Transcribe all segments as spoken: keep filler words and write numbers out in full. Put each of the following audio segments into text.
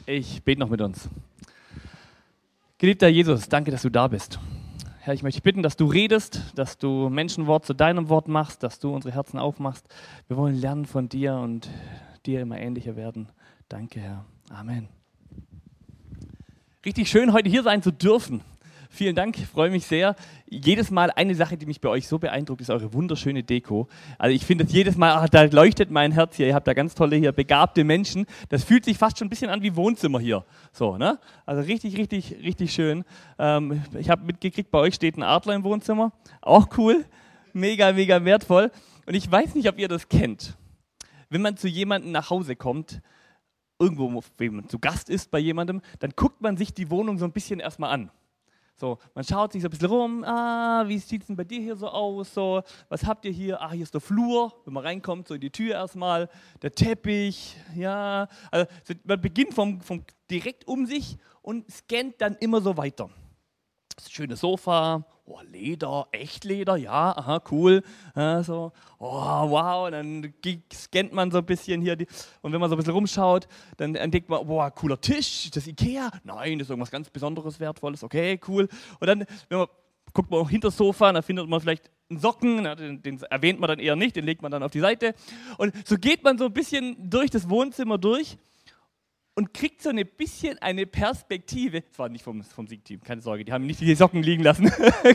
Ich bete noch mit uns. Geliebter Jesus, danke, dass du da bist. Herr, ich möchte dich bitten, dass du redest, dass du Menschenwort zu deinem Wort machst, dass du unsere Herzen aufmachst. Wir wollen lernen von dir und dir immer ähnlicher werden. Danke, Herr. Amen. Richtig schön, heute hier sein zu dürfen. Vielen Dank, ich freue mich sehr. Jedes Mal eine Sache, die mich bei euch so beeindruckt, ist eure wunderschöne Deko. Also ich finde es jedes Mal, ach, da leuchtet mein Herz hier. Ihr habt da ganz tolle, hier begabte Menschen. Das fühlt sich fast schon ein bisschen an wie Wohnzimmer hier. So, ne? Also richtig, richtig, richtig schön. Ähm, ich habe mitgekriegt, bei euch steht ein Adler im Wohnzimmer. Auch cool. Mega, mega wertvoll. Und ich weiß nicht, ob ihr das kennt. Wenn man zu jemandem nach Hause kommt, irgendwo, wenn man zu Gast ist bei jemandem, dann guckt man sich die Wohnung so ein bisschen erstmal an. So, man schaut sich so ein bisschen rum, ah, wie sieht es denn bei dir hier so aus, so, was habt ihr hier, ah, hier ist der Flur, wenn man reinkommt, so in die Tür erstmal, der Teppich, ja, also man beginnt vom, vom direkt um sich und scannt dann immer so weiter. Das schöne Sofa, oh, Leder, Echtleder, ja, aha, cool, ja, so, oh, wow, und dann scannt man so ein bisschen hier, die, und wenn man so ein bisschen rumschaut, dann entdeckt man, boah, cooler Tisch, das Ikea, nein, das ist irgendwas ganz Besonderes, Wertvolles, okay, cool, und dann, wenn man, guckt man auch hinter das Sofa, dann findet man vielleicht einen Socken, na, den, den erwähnt man dann eher nicht, den legt man dann auf die Seite, und so geht man so ein bisschen durch das Wohnzimmer durch, und kriegt so ein bisschen eine Perspektive. Das war nicht vom, vom Siegteam, keine Sorge, die haben nicht die Socken liegen lassen.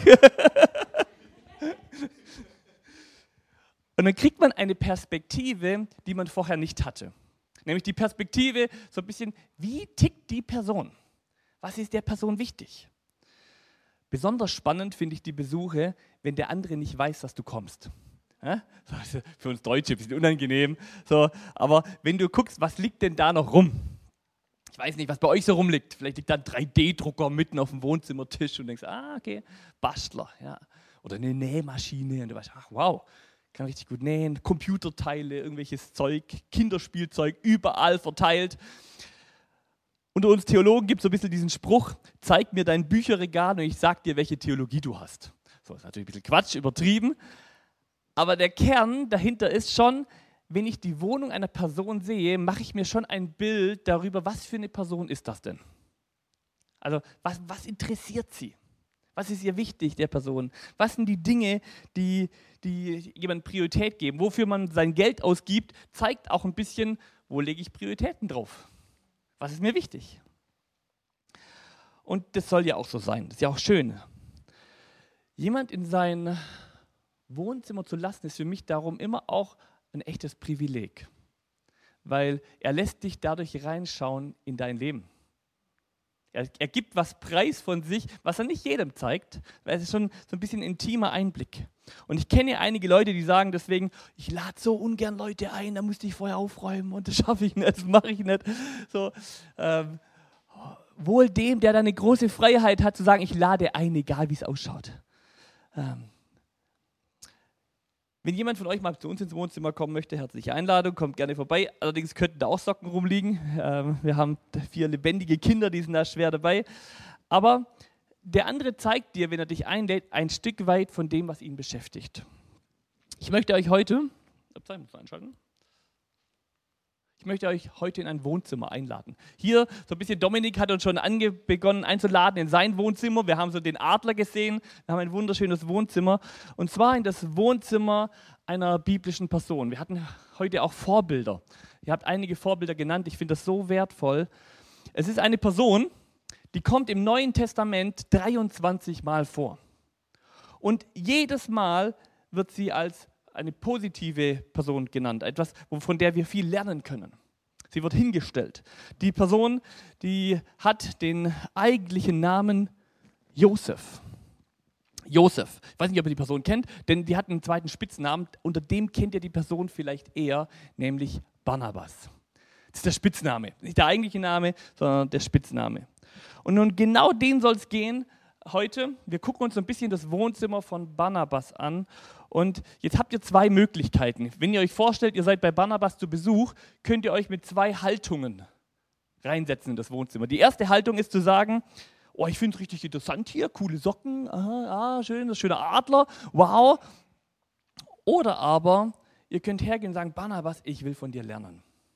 Und dann kriegt man eine Perspektive, die man vorher nicht hatte. Nämlich die Perspektive, so ein bisschen, wie tickt die Person? Was ist der Person wichtig? Besonders spannend finde ich die Besuche, wenn der andere nicht weiß, dass du kommst. Ja? Für uns Deutsche ein bisschen unangenehm. So, aber wenn du guckst, was liegt denn da noch rum? Ich weiß nicht, was bei euch so rumliegt. Vielleicht liegt da ein drei D Drucker mitten auf dem Wohnzimmertisch und denkst, ah, okay, Bastler. Ja. Oder eine Nähmaschine und du weißt, ach wow, kann richtig gut nähen. Computerteile, irgendwelches Zeug, Kinderspielzeug, überall verteilt. Unter uns Theologen gibt es so ein bisschen diesen Spruch, zeig mir dein Bücherregal und ich sag dir, welche Theologie du hast. So, das ist natürlich ein bisschen Quatsch, übertrieben. Aber der Kern dahinter ist schon, wenn ich die Wohnung einer Person sehe, mache ich mir schon ein Bild darüber, was für eine Person ist das denn? Also was, was interessiert sie? Was ist ihr wichtig, der Person? Was sind die Dinge, die, die jemand Priorität geben? Wofür man sein Geld ausgibt, zeigt auch ein bisschen, wo lege ich Prioritäten drauf? Was ist mir wichtig? Und das soll ja auch so sein, das ist ja auch schön. Jemand in sein Wohnzimmer zu lassen, ist für mich darum immer auch ein echtes Privileg, weil er lässt dich dadurch reinschauen in dein Leben. Er, er gibt was preis von sich, was er nicht jedem zeigt, weil es ist schon so ein bisschen ein intimer Einblick. Und ich kenne ja einige Leute, die sagen deswegen, ich lade so ungern Leute ein, da müsste ich vorher aufräumen und das schaffe ich nicht, das mache ich nicht. So, ähm, wohl dem, der da eine große Freiheit hat, zu sagen, ich lade ein, egal wie es ausschaut. Ähm, Wenn jemand von euch mal zu uns ins Wohnzimmer kommen möchte, herzliche Einladung, kommt gerne vorbei. Allerdings könnten da auch Socken rumliegen. Ähm, wir haben vier lebendige Kinder, die sind da schwer dabei. Aber der andere zeigt dir, wenn er dich einlädt, ein Stück weit von dem, was ihn beschäftigt. Ich möchte euch heute, einschalten. Ich möchte euch heute in ein Wohnzimmer einladen. Hier, so ein bisschen, Dominik hat uns schon ange- begonnen einzuladen in sein Wohnzimmer. Wir haben so den Adler gesehen, wir haben ein wunderschönes Wohnzimmer. Und zwar in das Wohnzimmer einer biblischen Person. Wir hatten heute auch Vorbilder. Ihr habt einige Vorbilder genannt, ich finde das so wertvoll. Es ist eine Person, die kommt im Neuen Testament dreiundzwanzig Mal vor. Und jedes Mal wird sie als eine positive Person genannt, etwas, von der wir viel lernen können. Sie wird hingestellt. Die Person, die hat den eigentlichen Namen Josef. Josef. Ich weiß nicht, ob ihr die Person kennt, denn die hat einen zweiten Spitznamen. Unter dem kennt ihr die Person vielleicht eher, nämlich Barnabas. Das ist der Spitzname. Nicht der eigentliche Name, sondern der Spitzname. Und nun genau den soll es gehen heute. Wir gucken uns so ein bisschen das Wohnzimmer von Barnabas an. Und jetzt habt ihr zwei Möglichkeiten. Wenn ihr euch vorstellt, ihr seid bei Barnabas zu Besuch, könnt ihr euch mit zwei Haltungen reinsetzen in das Wohnzimmer. Die erste Haltung ist zu sagen, oh, ich finde es richtig interessant hier, coole Socken, aha, ah, schön, das schöne Adler, wow. Oder aber, ihr könnt hergehen und sagen, Barnabas, ich will von dir lernen.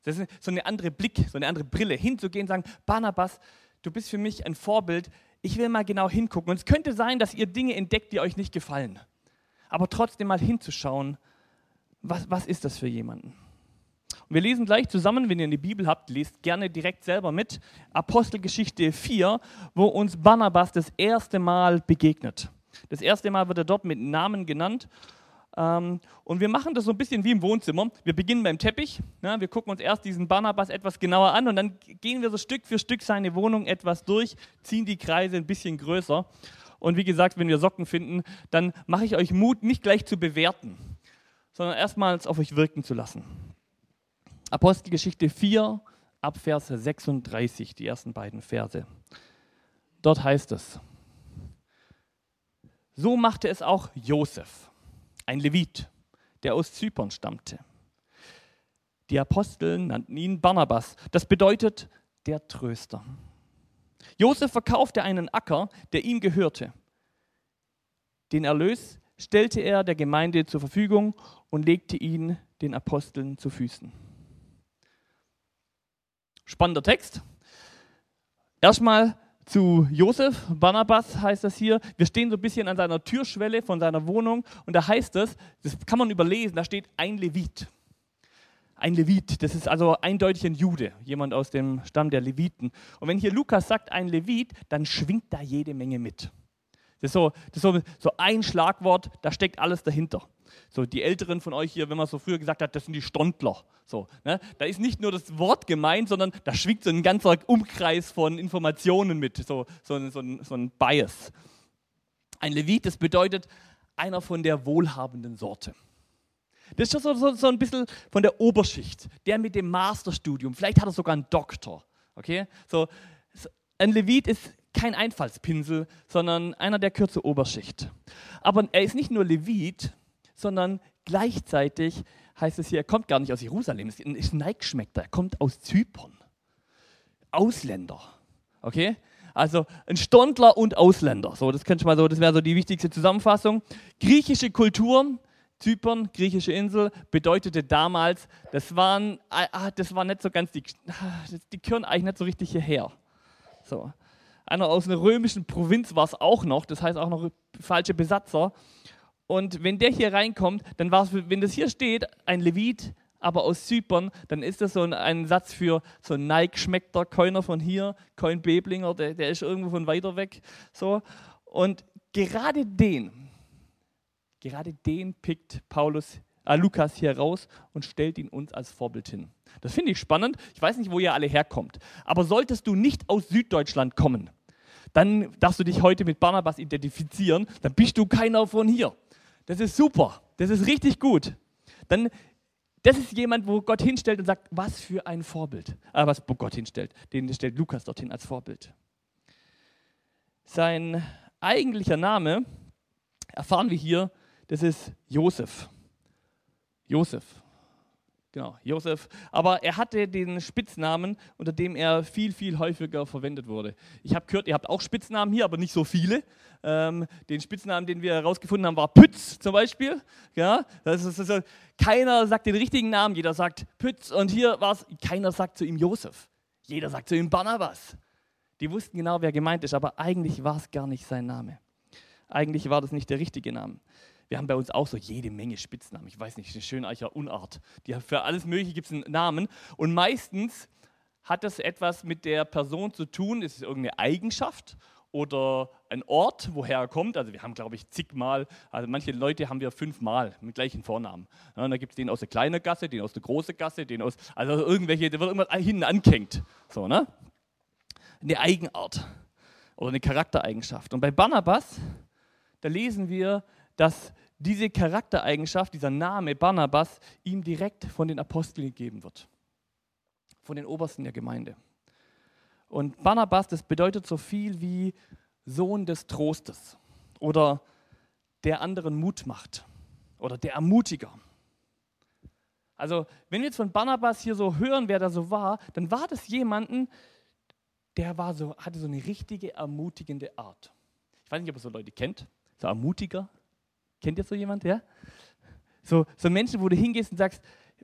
Das ist so eine andere Blick, so eine andere Brille, hinzugehen und sagen, Barnabas, du bist für mich ein Vorbild, ich will mal genau hingucken. Und es könnte sein, dass ihr Dinge entdeckt, die euch nicht gefallen. Aber trotzdem mal hinzuschauen, was, was ist das für jemanden? Und wir lesen gleich zusammen, wenn ihr eine Bibel habt, lest gerne direkt selber mit, Apostelgeschichte vier, wo uns Barnabas das erste Mal begegnet. Das erste Mal wird er dort mit Namen genannt. Und wir machen das so ein bisschen wie im Wohnzimmer. Wir beginnen beim Teppich. Wir gucken uns erst diesen Barnabas etwas genauer an und dann gehen wir so Stück für Stück seine Wohnung etwas durch, ziehen die Kreise ein bisschen größer. Und wie gesagt, wenn wir Socken finden, dann mache ich euch Mut, nicht gleich zu bewerten, sondern erstmals auf euch wirken zu lassen. Apostelgeschichte vier, ab Vers sechsunddreißig, die ersten beiden Verse. Dort heißt es: So machte es auch Josef, ein Levit, der aus Zypern stammte. Die Apostel nannten ihn Barnabas, das bedeutet der Tröster. Josef verkaufte einen Acker, der ihm gehörte. Den Erlös stellte er der Gemeinde zur Verfügung und legte ihn den Aposteln zu Füßen. Spannender Text. Erstmal zu Josef, Barnabas heißt das hier. Wir stehen so ein bisschen an seiner Türschwelle von seiner Wohnung und da heißt es, das kann man überlesen, da steht ein Levit. Ein Levit, das ist also eindeutig ein Jude, jemand aus dem Stamm der Leviten. Und wenn hier Lukas sagt ein Levit, dann schwingt da jede Menge mit. Das ist, so, das ist so, so ein Schlagwort, da steckt alles dahinter. So, die Älteren von euch hier, wenn man so früher gesagt hat, das sind die Stondler. So, ne? Da ist nicht nur das Wort gemeint, sondern da schwingt so ein ganzer Umkreis von Informationen mit, so, so, so, ein, so ein Bias. Ein Levit, das bedeutet einer von der wohlhabenden Sorte. Das ist so, so, so ein bisschen von der Oberschicht, der mit dem Masterstudium, vielleicht hat er sogar einen Doktor. Okay? So, ein Levit ist kein Einfallspinsel, sondern einer, der gehört zur Oberschicht. Aber er ist nicht nur Levit, sondern gleichzeitig heißt es hier, er kommt gar nicht aus Jerusalem, es ist ein Neigeschmeckter, er kommt aus Zypern. Ausländer. Okay? Also ein Stondler und Ausländer. So, das könnte mal so, das wäre so die wichtigste Zusammenfassung. Griechische Kultur, Zypern, griechische Insel, bedeutete damals, das waren, ah, das war nicht so ganz, die, die gehören eigentlich nicht so richtig hierher. So. Einer aus einer römischen Provinz war es auch noch, das heißt auch noch falsche Besatzer. Und wenn der hier reinkommt, dann war es, wenn das hier steht, ein Levit, aber aus Zypern, dann ist das so ein, ein Satz für so ein Neigeschmeckter, keiner von hier, kein Beblinger, der, der ist irgendwo von weiter weg. So. Und gerade den, gerade den pickt Paulus, äh, Lukas hier raus und stellt ihn uns als Vorbild hin. Das finde ich spannend. Ich weiß nicht, wo ihr alle herkommt. Aber solltest du nicht aus Süddeutschland kommen, dann darfst du dich heute mit Barnabas identifizieren, dann bist du keiner von hier. Das ist super, das ist richtig gut. Dann, das ist jemand, wo Gott hinstellt und sagt, was für ein Vorbild. Ah, was Gott hinstellt, den stellt Lukas dorthin als Vorbild. Sein eigentlicher Name, erfahren wir hier, das ist Josef. Josef. Genau, Josef. Aber er hatte den Spitznamen, unter dem er viel, viel häufiger verwendet wurde. Ich habe gehört, ihr habt auch Spitznamen hier, aber nicht so viele. Ähm, den Spitznamen, den wir herausgefunden haben, war Pütz zum Beispiel. Ja, das ist, das ist, keiner sagt den richtigen Namen, jeder sagt Pütz. Und hier war es, keiner sagt zu ihm Josef. Jeder sagt zu ihm Barnabas. Die wussten genau, wer gemeint ist, aber eigentlich war es gar nicht sein Name. Eigentlich war das nicht der richtige Name. Wir haben bei uns auch so jede Menge Spitznamen. Ich weiß nicht, eine Schöneicher Unart. Die, für alles Mögliche gibt es einen Namen. Und meistens hat das etwas mit der Person zu tun. Es ist irgendeine Eigenschaft oder ein Ort, woher er kommt. Also wir haben, glaube ich, zigmal, also manche Leute haben wir fünfmal mit gleichen Vornamen. Ja, und da gibt es den aus der kleinen Gasse, den aus der großen Gasse, den aus, also irgendwelche, der wird irgendwas hinten angehängt. So, ne? Eine Eigenart oder eine Charaktereigenschaft. Und bei Barnabas, da lesen wir, dass diese Charaktereigenschaft, dieser Name Barnabas, ihm direkt von den Aposteln gegeben wird. Von den Obersten der Gemeinde. Und Barnabas, das bedeutet so viel wie Sohn des Trostes oder der anderen Mut macht oder der Ermutiger. Also wenn wir jetzt von Barnabas hier so hören, wer da so war, dann war das jemanden, der war so, hatte so eine richtige ermutigende Art. Ich weiß nicht, ob ihr so Leute kennt, so Ermutiger. Kennt ihr so jemand, ja? So, so Menschen, wo du hingehst und sagst,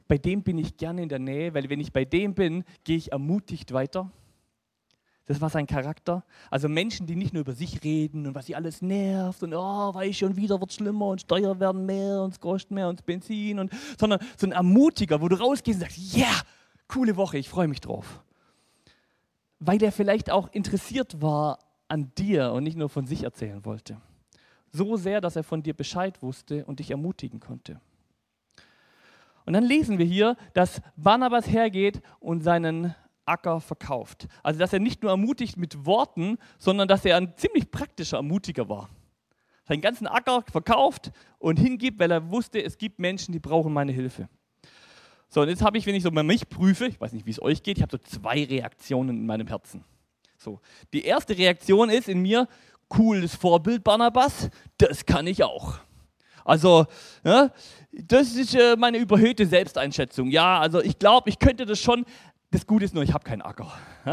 bei dem bin ich gerne in der Nähe, weil wenn ich bei dem bin, gehe ich ermutigt weiter. Das war sein Charakter. Also Menschen, die nicht nur über sich reden und was sie alles nervt und oh, weiß schon wieder wird schlimmer und Steuern werden mehr und es kostet mehr und das Benzin und sondern so ein Ermutiger, wo du rausgehst und sagst, ja, yeah, coole Woche, ich freue mich drauf. Weil er vielleicht auch interessiert war an dir und nicht nur von sich erzählen wollte. So sehr, dass er von dir Bescheid wusste und dich ermutigen konnte. Und dann lesen wir hier, dass Barnabas hergeht und seinen Acker verkauft. Also dass er nicht nur ermutigt mit Worten, sondern dass er ein ziemlich praktischer Ermutiger war. Seinen ganzen Acker verkauft und hingibt, weil er wusste, es gibt Menschen, die brauchen meine Hilfe. So, und jetzt habe ich, wenn ich so mal mich prüfe, ich weiß nicht, wie es euch geht, ich habe so zwei Reaktionen in meinem Herzen. So, die erste Reaktion ist in mir, cooles Vorbild Barnabas, das kann ich auch. Also, ja, das ist äh, meine überhöhte Selbsteinschätzung. Ja, also ich glaube, ich könnte das schon. Das Gute ist nur, ich habe keinen Acker.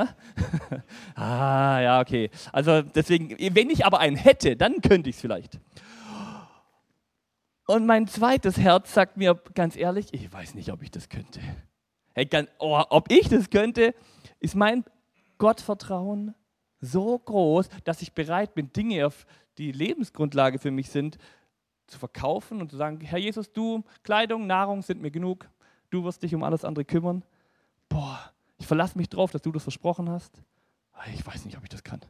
ah, ja, okay. Also deswegen, wenn ich aber einen hätte, dann könnte ich es vielleicht. Und mein zweites Herz sagt mir ganz ehrlich, ich weiß nicht, ob ich das könnte. Hey, ganz, oh, ob ich das könnte, ist mein Gottvertrauen so groß, dass ich bereit bin, Dinge, die Lebensgrundlage für mich sind, zu verkaufen und zu sagen, Herr Jesus, du, Kleidung, Nahrung sind mir genug, du wirst dich um alles andere kümmern. Boah, ich verlasse mich drauf, dass du das versprochen hast. Ich weiß nicht, ob ich das kann.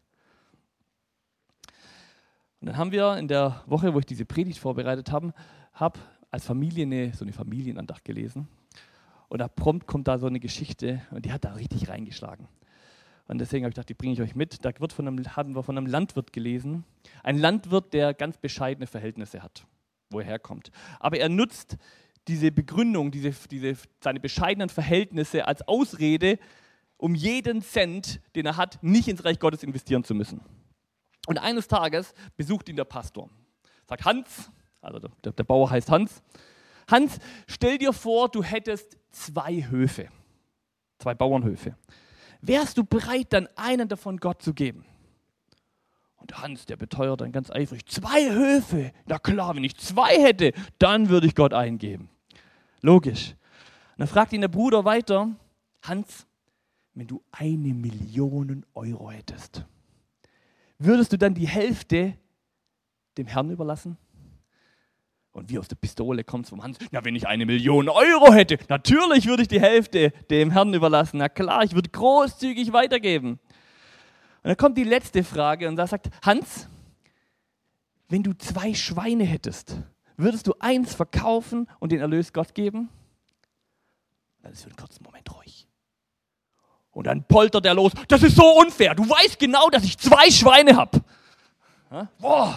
Und dann haben wir in der Woche, wo ich diese Predigt vorbereitet habe, habe als Familie eine, so eine Familienandacht gelesen. Und da prompt kommt da so eine Geschichte und die hat da richtig reingeschlagen. Und deswegen habe ich gedacht, die bringe ich euch mit. Da wird von einem, haben wir von einem Landwirt gelesen. Ein Landwirt, der ganz bescheidene Verhältnisse hat, wo er herkommt. Aber er nutzt diese Begründung, diese, diese, seine bescheidenen Verhältnisse als Ausrede, um jeden Cent, den er hat, nicht ins Reich Gottes investieren zu müssen. Und eines Tages besucht ihn der Pastor. Sagt, Hans, also der, der Bauer heißt Hans, Hans, stell dir vor, du hättest zwei Höfe, zwei Bauernhöfe. Wärst du bereit, dann einen davon Gott zu geben? Und Hans, der beteuert dann ganz eifrig, zwei Höfe, na klar, wenn ich zwei hätte, dann würde ich Gott eingeben. Logisch. Und dann fragt ihn der Bruder weiter, Hans, wenn du eine Million Euro hättest, würdest du dann die Hälfte dem Herrn überlassen? Und wie aus der Pistole kommt es vom Hans, na wenn ich eine Million Euro hätte, natürlich würde ich die Hälfte dem Herrn überlassen. Na klar, ich würde großzügig weitergeben. Und dann kommt die letzte Frage und da sagt Hans, wenn du zwei Schweine hättest, würdest du eins verkaufen und den Erlös Gott geben? Dann ist für einen kurzen Moment ruhig. Und dann poltert er los, das ist so unfair, du weißt genau, dass ich zwei Schweine habe. Boah.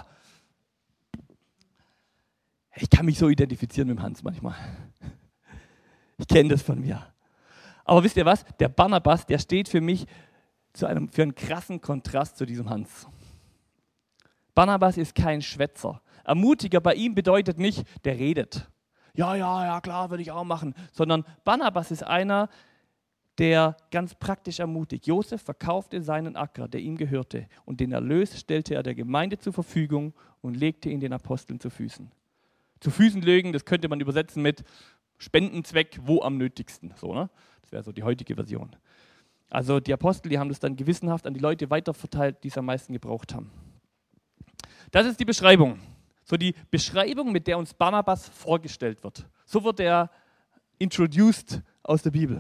Ich kann mich so identifizieren mit dem Hans manchmal. Ich kenne das von mir. Aber wisst ihr was? Der Barnabas, der steht für mich zu einem, für einen krassen Kontrast zu diesem Hans. Barnabas ist kein Schwätzer. Ermutiger bei ihm bedeutet nicht, der redet. Ja, ja, ja, klar, würde ich auch machen. Sondern Barnabas ist einer, der ganz praktisch ermutigt. Josef verkaufte seinen Acker, der ihm gehörte, und den Erlös stellte er der Gemeinde zur Verfügung und legte ihn den Aposteln zu Füßen. Zu Füßen legen, das könnte man übersetzen mit Spendenzweck, wo am nötigsten. So, ne? Das wäre so die heutige Version. Also die Apostel, die haben das dann gewissenhaft an die Leute weiterverteilt, die es am meisten gebraucht haben. Das ist die Beschreibung. So die Beschreibung, mit der uns Barnabas vorgestellt wird. So wird er introduced aus der Bibel.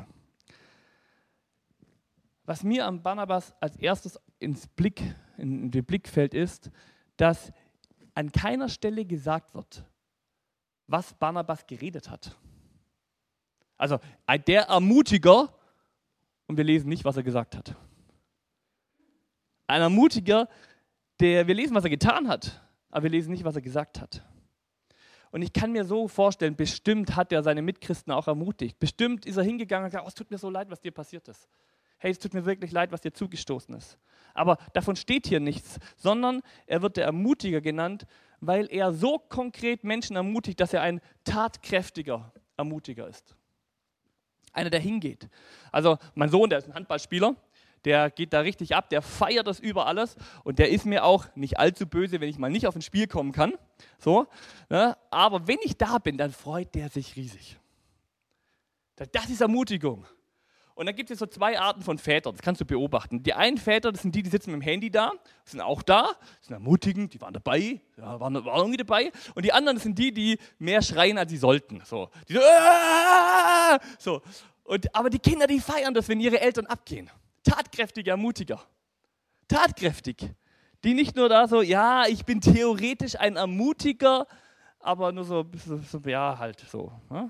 Was mir am Barnabas als erstes ins Blick, in den Blick fällt, ist, dass an keiner Stelle gesagt wird, was Barnabas geredet hat. Also der Ermutiger, und wir lesen nicht, was er gesagt hat. Ein Ermutiger, der, wir lesen, was er getan hat, aber wir lesen nicht, was er gesagt hat. Und ich kann mir so vorstellen, bestimmt hat er seine Mitchristen auch ermutigt. Bestimmt ist er hingegangen und gesagt, oh, es tut mir so leid, was dir passiert ist. Hey, es tut mir wirklich leid, was dir zugestoßen ist. Aber davon steht hier nichts, sondern er wird der Ermutiger genannt, weil er so konkret Menschen ermutigt, dass er ein tatkräftiger Ermutiger ist. Einer, der hingeht. Also mein Sohn, der ist ein Handballspieler, der geht da richtig ab, der feiert das über alles und der ist mir auch nicht allzu böse, wenn ich mal nicht auf ein Spiel kommen kann. So, ne? Aber wenn ich da bin, dann freut der sich riesig. Das ist Ermutigung. Und dann gibt es so zwei Arten von Vätern, das kannst du beobachten. Die einen Väter, das sind die, die sitzen mit dem Handy da, sind auch da, sind ermutigend, die waren dabei, ja, waren, waren irgendwie dabei. Und die anderen, das sind die, die mehr schreien, als sie sollten. So, die so, Aah! so. Und, aber die Kinder, die feiern das, wenn ihre Eltern abgehen. Tatkräftige Ermutiger. Tatkräftig. Die nicht nur da so, ja, ich bin theoretisch ein Ermutiger, aber nur so, so, so ja, halt so. Ne?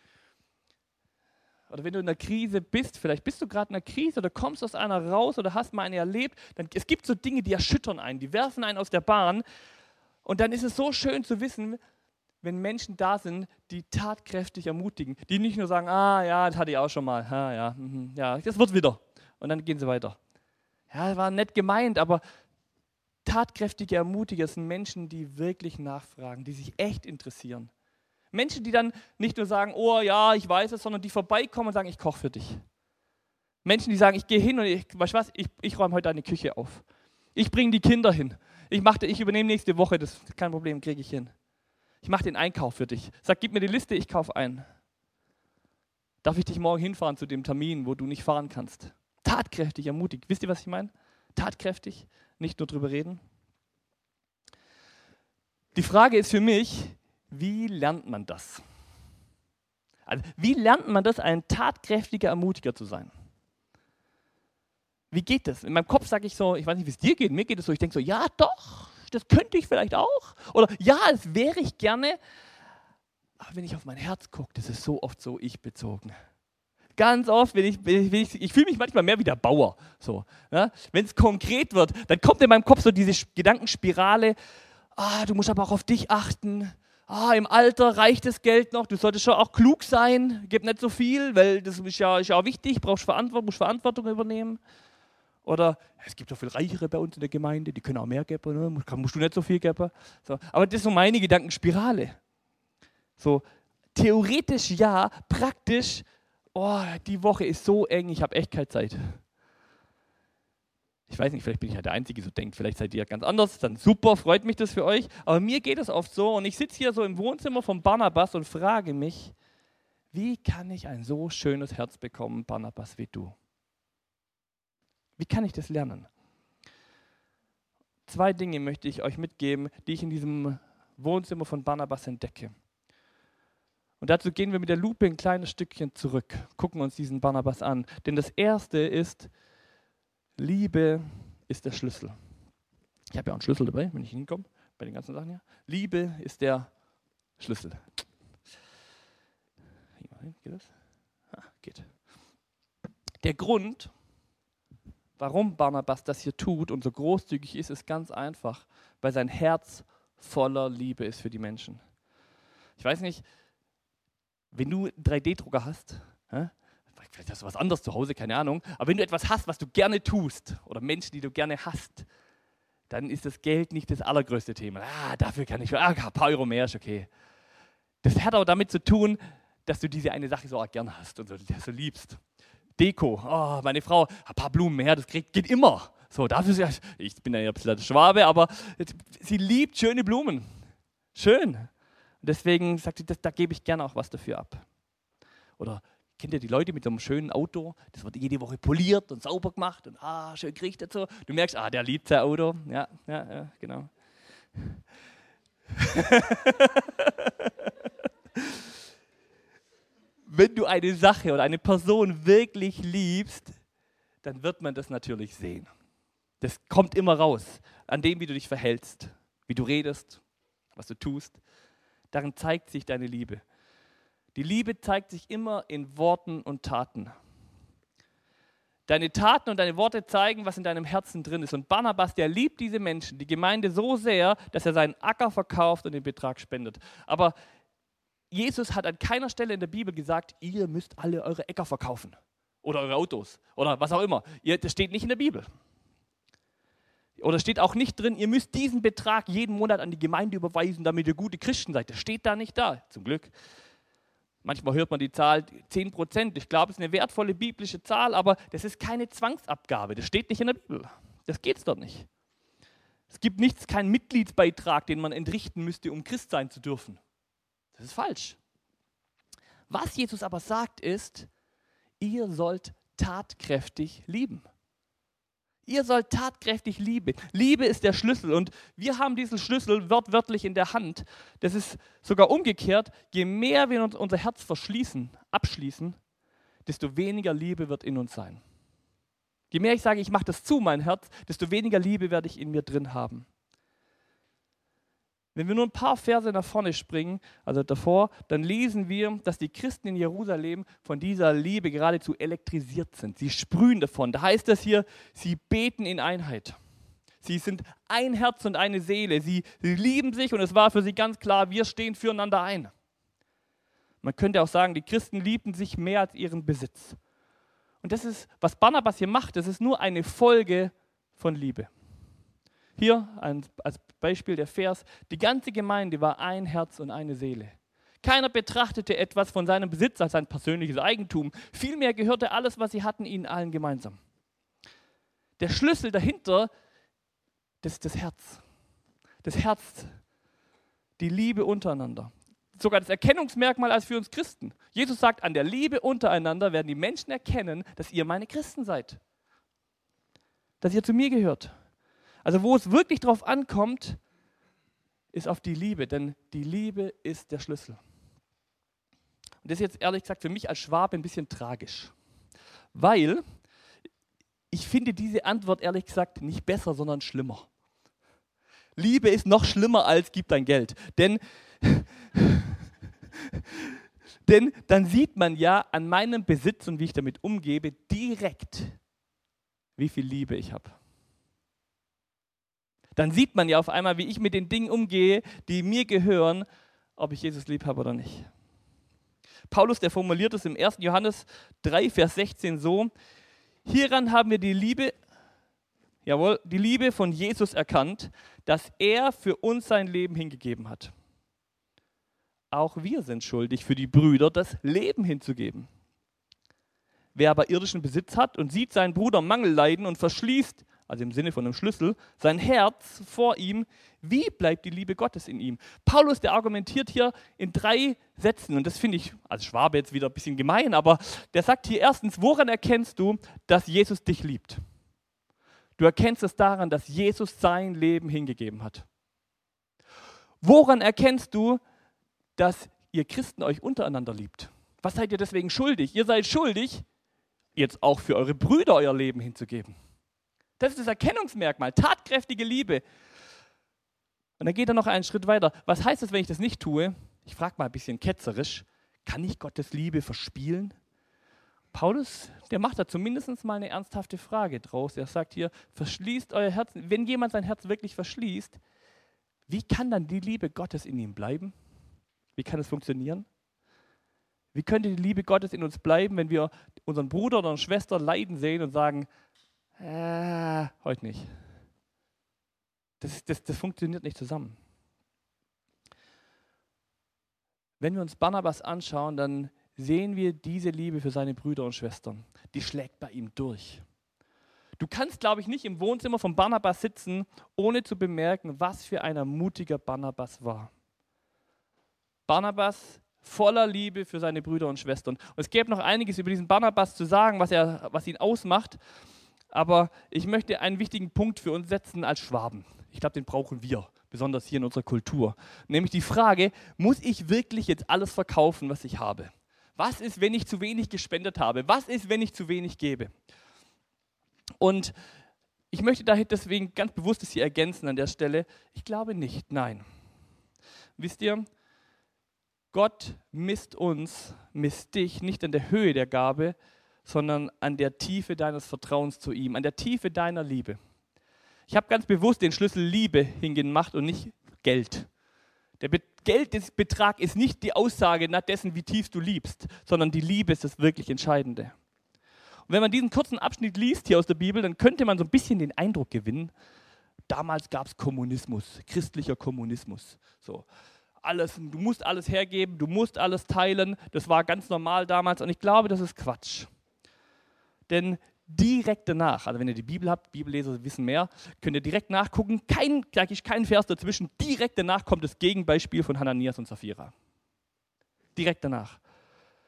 Oder wenn du in einer Krise bist, vielleicht bist du gerade in einer Krise oder kommst aus einer raus oder hast mal eine erlebt, dann es gibt so Dinge, die erschüttern einen, die werfen einen aus der Bahn. Und dann ist es so schön zu wissen, wenn Menschen da sind, die tatkräftig ermutigen, die nicht nur sagen, ah ja, das hatte ich auch schon mal, ah, ja, mhm, ja, das wird wieder. Und dann gehen sie weiter. Ja, war nett gemeint, aber tatkräftige Ermutiger sind Menschen, die wirklich nachfragen, die sich echt interessieren. Menschen, die dann nicht nur sagen, oh ja, ich weiß es, sondern die vorbeikommen und sagen, ich koche für dich. Menschen, die sagen, ich gehe hin und ich, weißt du was, ich, ich räume heute deine Küche auf. Ich bringe die Kinder hin. Ich, mach, ich übernehme nächste Woche, das ist kein Problem, kriege ich hin. Ich mache den Einkauf für dich. Sag, gib mir die Liste, ich kaufe ein. Darf ich dich morgen hinfahren zu dem Termin, wo du nicht fahren kannst? Tatkräftig, ermutigt. Wisst ihr, was ich meine? Tatkräftig, nicht nur drüber reden. Die Frage ist für mich, wie lernt man das? Also, wie lernt man das, ein tatkräftiger Ermutiger zu sein? Wie geht das? In meinem Kopf sage ich so, ich weiß nicht, wie es dir geht, mir geht es so, ich denke so, ja doch, das könnte ich vielleicht auch. Oder ja, das wäre ich gerne. Aber wenn ich auf mein Herz gucke, das ist so oft so ich-bezogen. Ganz oft, wenn ich, wenn ich, wenn ich, ich fühle mich manchmal mehr wie der Bauer. So, ja? Wenn es konkret wird, dann kommt in meinem Kopf so diese Gedankenspirale, ah, du musst aber auch auf dich achten. Ah, im Alter reicht das Geld noch, du solltest schon auch klug sein, gib nicht so viel, weil das ist ja, ist ja auch wichtig, brauchst Verantwortung, musst Verantwortung übernehmen. Oder es gibt doch viel Reichere bei uns in der Gemeinde, die können auch mehr geben, ne? musst, musst du nicht so viel geben. So, aber das ist so meine Gedankenspirale. So, theoretisch ja, praktisch, oh, die Woche ist so eng, ich habe echt keine Zeit. Ich weiß nicht, vielleicht bin ich ja der Einzige, der so denkt, vielleicht seid ihr ja ganz anders, dann super, freut mich das für euch. Aber mir geht es oft so und ich sitze hier so im Wohnzimmer von Barnabas und frage mich, wie kann ich ein so schönes Herz bekommen, Barnabas, wie du? Wie kann ich das lernen? Zwei Dinge möchte ich euch mitgeben, die ich in diesem Wohnzimmer von Barnabas entdecke. Und dazu gehen wir mit der Lupe ein kleines Stückchen zurück, gucken uns diesen Barnabas an. Denn das Erste ist, Liebe ist der Schlüssel. Ich habe ja auch einen Schlüssel dabei, wenn ich hinkomme, bei den ganzen Sachen hier. Liebe ist der Schlüssel. Geht das? Ah, geht. Der Grund, warum Barnabas das hier tut und so großzügig ist, ist ganz einfach, weil sein Herz voller Liebe ist für die Menschen. Ich weiß nicht, wenn du einen drei D Drucker hast, hä? Vielleicht hast du was anderes zu Hause, keine Ahnung. Aber wenn du etwas hast, was du gerne tust, oder Menschen, die du gerne hast, dann ist das Geld nicht das allergrößte Thema. Ah, dafür kann ich, ah, ein paar Euro mehr ist okay. Das hat auch damit zu tun, dass du diese eine Sache so auch gern hast und so, so liebst. Deko, oh, meine Frau, ein paar Blumen mehr, das geht, geht immer. So, dafür ist ja, ich bin ja ein bisschen der Schwabe, aber sie liebt schöne Blumen. Schön. Und deswegen sagt sie, das, da gebe ich gerne auch was dafür ab. Oder kennt ihr die Leute mit so einem schönen Auto? Das wird jede Woche poliert und sauber gemacht und ah, schön gerichtet so. Du merkst, ah, der liebt sein Auto. Ja, ja, ja, genau. Wenn du eine Sache oder eine Person wirklich liebst, dann wird man das natürlich sehen. Das kommt immer raus, an dem, wie du dich verhältst, wie du redest, was du tust. Darin zeigt sich deine Liebe. Die Liebe zeigt sich immer in Worten und Taten. Deine Taten und deine Worte zeigen, was in deinem Herzen drin ist. Und Barnabas, der liebt diese Menschen, die Gemeinde so sehr, dass er seinen Acker verkauft und den Betrag spendet. Aber Jesus hat an keiner Stelle in der Bibel gesagt, ihr müsst alle eure Äcker verkaufen oder eure Autos oder was auch immer. Das steht nicht in der Bibel. Oder steht auch nicht drin, ihr müsst diesen Betrag jeden Monat an die Gemeinde überweisen, damit ihr gute Christen seid. Das steht da nicht da, zum Glück. Manchmal hört man die Zahl zehn Prozent. Ich glaube, es ist eine wertvolle biblische Zahl, aber das ist keine Zwangsabgabe. Das steht nicht in der Bibel. Das geht es dort nicht. Es gibt nichts, keinen Mitgliedsbeitrag, den man entrichten müsste, um Christ sein zu dürfen. Das ist falsch. Was Jesus aber sagt ist, ihr sollt tatkräftig lieben. Ihr sollt tatkräftig lieben. Liebe ist der Schlüssel und wir haben diesen Schlüssel wortwörtlich in der Hand. Das ist sogar umgekehrt. Je mehr wir uns unser Herz verschließen, abschließen, desto weniger Liebe wird in uns sein. Je mehr ich sage, ich mache das zu, mein Herz, desto weniger Liebe werde ich in mir drin haben. Wenn wir nur ein paar Verse nach vorne springen, also davor, dann lesen wir, dass die Christen in Jerusalem von dieser Liebe geradezu elektrisiert sind. Sie sprühen davon. Da heißt es hier, sie beten in Einheit. Sie sind ein Herz und eine Seele. Sie, sie lieben sich und es war für sie ganz klar, wir stehen füreinander ein. Man könnte auch sagen, die Christen liebten sich mehr als ihren Besitz. Und das ist, was Barnabas hier macht, das ist nur eine Folge von Liebe. Hier ein, als Beispiel der Vers, die ganze Gemeinde war ein Herz und eine Seele. Keiner betrachtete etwas von seinem Besitz als sein persönliches Eigentum. Vielmehr gehörte alles, was sie hatten, ihnen allen gemeinsam. Der Schlüssel dahinter, das ist das Herz. Das Herz, die Liebe untereinander. Sogar das Erkennungsmerkmal als für uns Christen. Jesus sagt, an der Liebe untereinander werden die Menschen erkennen, dass ihr meine Christen seid. Dass ihr zu mir gehört. Also wo es wirklich drauf ankommt, ist auf die Liebe, denn die Liebe ist der Schlüssel. Und das ist jetzt ehrlich gesagt für mich als Schwabe ein bisschen tragisch, weil ich finde diese Antwort ehrlich gesagt nicht besser, sondern schlimmer. Liebe ist noch schlimmer als gib dein Geld, denn, denn dann sieht man ja an meinem Besitz und wie ich damit umgebe direkt, wie viel Liebe ich habe. Dann sieht man ja auf einmal, wie ich mit den Dingen umgehe, die mir gehören, ob ich Jesus lieb habe oder nicht. Paulus, der formuliert es im ersten Johannes drei, Vers sechzehn so, hieran haben wir die Liebe, jawohl, die Liebe von Jesus erkannt, dass er für uns sein Leben hingegeben hat. Auch wir sind schuldig, für die Brüder das Leben hinzugeben. Wer aber irdischen Besitz hat und sieht seinen Bruder Mangel leiden und verschließt, also im Sinne von einem Schlüssel, sein Herz vor ihm, wie bleibt die Liebe Gottes in ihm? Paulus, der argumentiert hier in drei Sätzen, und das finde ich als Schwabe jetzt wieder ein bisschen gemein, aber der sagt hier erstens, woran erkennst du, dass Jesus dich liebt? Du erkennst es daran, dass Jesus sein Leben hingegeben hat. Woran erkennst du, dass ihr Christen euch untereinander liebt? Was seid ihr deswegen schuldig? Ihr seid schuldig, jetzt auch für eure Brüder euer Leben hinzugeben. Das ist das Erkennungsmerkmal, tatkräftige Liebe. Und dann geht er noch einen Schritt weiter. Was heißt es, wenn ich das nicht tue? Ich frage mal ein bisschen ketzerisch, kann ich Gottes Liebe verspielen? Paulus, der macht da zumindest mal eine ernsthafte Frage draus. Er sagt hier, verschließt euer Herz. Wenn jemand sein Herz wirklich verschließt, wie kann dann die Liebe Gottes in ihm bleiben? Wie kann es funktionieren? Wie könnte die Liebe Gottes in uns bleiben, wenn wir unseren Bruder oder unsere Schwester leiden sehen und sagen, Äh, heute nicht. Das, das, das funktioniert nicht zusammen. Wenn wir uns Barnabas anschauen, dann sehen wir diese Liebe für seine Brüder und Schwestern. Die schlägt bei ihm durch. Du kannst, glaube ich, nicht im Wohnzimmer von Barnabas sitzen, ohne zu bemerken, was für ein mutiger Barnabas war. Barnabas voller Liebe für seine Brüder und Schwestern. Und es gäbe noch einiges über diesen Barnabas zu sagen, was, er, was ihn ausmacht. Aber ich möchte einen wichtigen Punkt für uns setzen als Schwaben. Ich glaube, den brauchen wir, besonders hier in unserer Kultur. Nämlich die Frage, muss ich wirklich jetzt alles verkaufen, was ich habe? Was ist, wenn ich zu wenig gespendet habe? Was ist, wenn ich zu wenig gebe? Und ich möchte daher deswegen ganz bewusst das hier ergänzen an der Stelle. Ich glaube nicht, nein. Wisst ihr, Gott misst uns, misst dich nicht an der Höhe der Gabe, sondern an der Tiefe deines Vertrauens zu ihm, an der Tiefe deiner Liebe. Ich habe ganz bewusst den Schlüssel Liebe hingemacht und nicht Geld. Der Be- Geldbetrag ist nicht die Aussage nach dessen, wie tief du liebst, sondern die Liebe ist das wirklich Entscheidende. Und wenn man diesen kurzen Abschnitt liest hier aus der Bibel, dann könnte man so ein bisschen den Eindruck gewinnen, damals gab es Kommunismus, christlicher Kommunismus. So. Alles, du musst alles hergeben, du musst alles teilen, das war ganz normal damals und ich glaube, das ist Quatsch. Denn direkt danach, also wenn ihr die Bibel habt, Bibelleser wissen mehr, könnt ihr direkt nachgucken, kein, sag ich, kein Vers dazwischen, direkt danach kommt das Gegenbeispiel von Hananias und Sapphira. Direkt danach.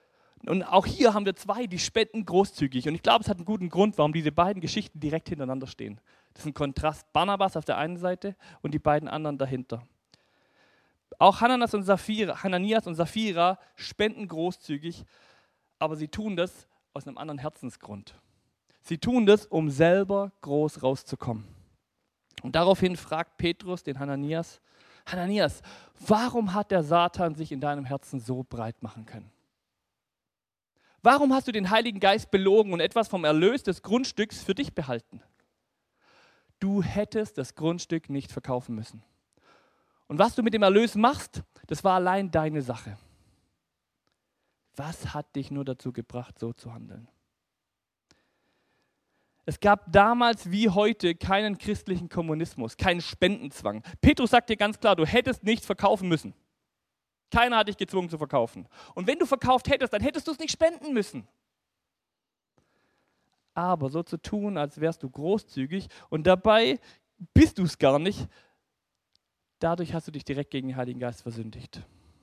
Und auch hier haben wir zwei, die spenden großzügig. Und ich glaube, es hat einen guten Grund, warum diese beiden Geschichten direkt hintereinander stehen. Das ist ein Kontrast. Barnabas auf der einen Seite und die beiden anderen dahinter. Auch Hananias und Sapphira, Hananias und Sapphira spenden großzügig, aber sie tun das aus einem anderen Herzensgrund. Sie tun das, um selber groß rauszukommen. Und daraufhin fragt Petrus den Hananias, Hananias, warum hat der Satan sich in deinem Herzen so breit machen können? Warum hast du den Heiligen Geist belogen und etwas vom Erlös des Grundstücks für dich behalten? Du hättest das Grundstück nicht verkaufen müssen. Und was du mit dem Erlös machst, das war allein deine Sache. Was hat dich nur dazu gebracht, so zu handeln? Es gab damals wie heute keinen christlichen Kommunismus, keinen Spendenzwang. Petrus sagt dir ganz klar, du hättest nicht verkaufen müssen. Keiner hat dich gezwungen zu verkaufen. Und wenn du verkauft hättest, dann hättest du es nicht spenden müssen. Aber so zu tun, als wärst du großzügig und dabei bist du es gar nicht, dadurch hast du dich direkt gegen den Heiligen Geist versündigt.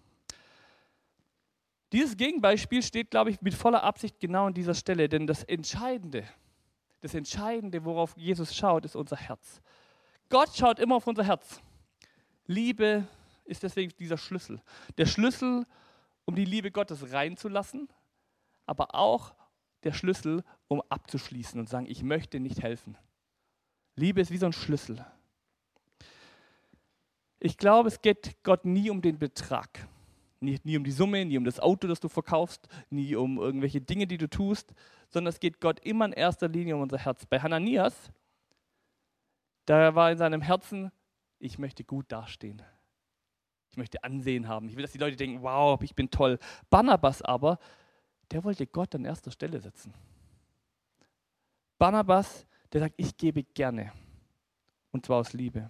Dieses Gegenbeispiel steht, glaube ich, mit voller Absicht genau an dieser Stelle, denn das Entscheidende, das Entscheidende, worauf Jesus schaut, ist unser Herz. Gott schaut immer auf unser Herz. Liebe ist deswegen dieser Schlüssel. Der Schlüssel, um die Liebe Gottes reinzulassen, aber auch der Schlüssel, um abzuschließen und sagen, ich möchte nicht helfen. Liebe ist wie so ein Schlüssel. Ich glaube, es geht Gott nie um den Betrag. Nie, nie um die Summe, nie um das Auto, das du verkaufst, nie um irgendwelche Dinge, die du tust, sondern es geht Gott immer in erster Linie um unser Herz. Bei Hananias, da war in seinem Herzen, ich möchte gut dastehen. Ich möchte Ansehen haben. Ich will, dass die Leute denken, wow, ich bin toll. Barnabas aber, der wollte Gott an erster Stelle setzen. Barnabas, der sagt, ich gebe gerne. Und zwar aus Liebe.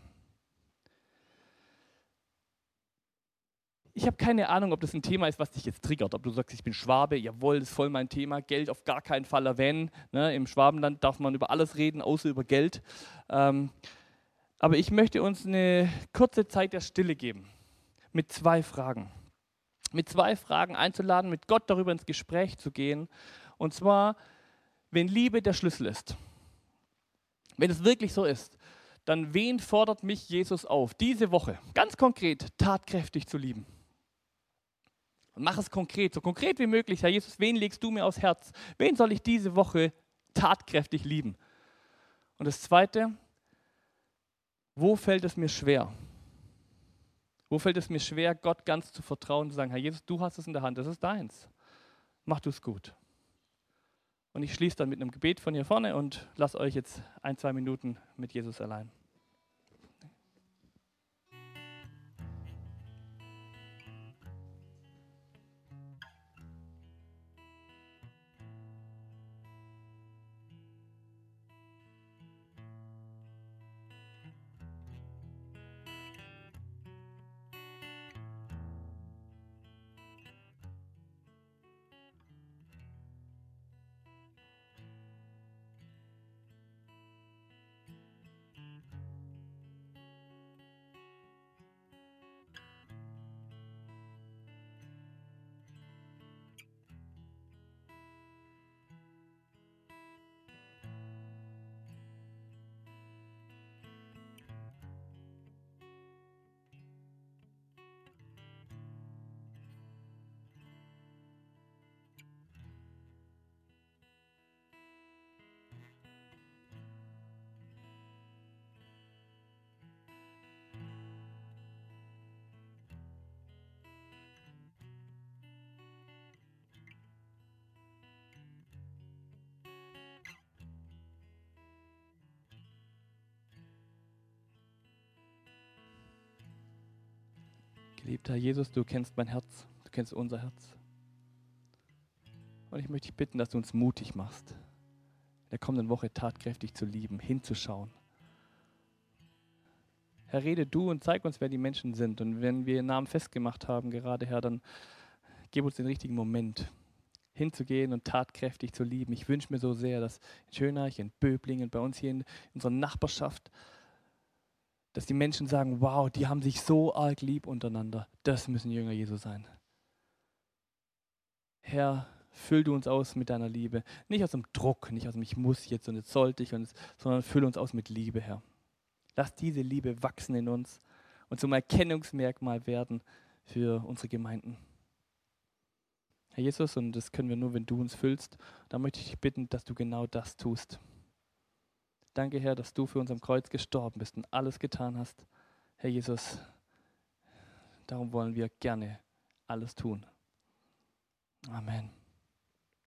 Ich habe keine Ahnung, ob das ein Thema ist, was dich jetzt triggert. Ob du sagst, ich bin Schwabe, jawohl, das ist voll mein Thema. Geld auf gar keinen Fall erwähnen. Ne? Im Schwabenland darf man über alles reden, außer über Geld. Ähm, aber ich möchte uns eine kurze Zeit der Stille geben. Mit zwei Fragen. Mit zwei Fragen einzuladen, mit Gott darüber ins Gespräch zu gehen. Und zwar, wenn Liebe der Schlüssel ist. Wenn es wirklich so ist, dann wen fordert mich Jesus auf, diese Woche ganz konkret tatkräftig zu lieben? Und mach es konkret, so konkret wie möglich. Herr Jesus, wen legst du mir aufs Herz? Wen soll ich diese Woche tatkräftig lieben? Und das Zweite, wo fällt es mir schwer? Wo fällt es mir schwer, Gott ganz zu vertrauen, zu sagen, Herr Jesus, du hast es in der Hand, das ist deins. Mach du es gut. Und ich schließe dann mit einem Gebet von hier vorne und lasse euch jetzt ein, zwei Minuten mit Jesus allein. Geliebter Jesus, du kennst mein Herz, du kennst unser Herz. Und ich möchte dich bitten, dass du uns mutig machst, in der kommenden Woche tatkräftig zu lieben, hinzuschauen. Herr, rede du und zeig uns, wer die Menschen sind. Und wenn wir ihren Namen festgemacht haben, gerade Herr, dann gib uns den richtigen Moment, hinzugehen und tatkräftig zu lieben. Ich wünsche mir so sehr, dass in Schönach, in Böblingen, bei uns hier in unserer Nachbarschaft, dass die Menschen sagen, wow, die haben sich so arg lieb untereinander. Das müssen Jünger Jesu sein. Herr, Füll du uns aus mit deiner Liebe. Nicht aus dem Druck, nicht aus dem Ich muss jetzt und jetzt sollte ich, und es, sondern füll uns aus mit Liebe, Herr. Lass diese Liebe wachsen in uns und zum Erkennungsmerkmal werden für unsere Gemeinden. Herr Jesus, und das können wir nur, wenn du uns füllst. Da möchte ich dich bitten, dass du genau das tust. Danke, Herr, dass du für uns am Kreuz gestorben bist und alles getan hast. Herr Jesus, darum wollen wir gerne alles tun. Amen.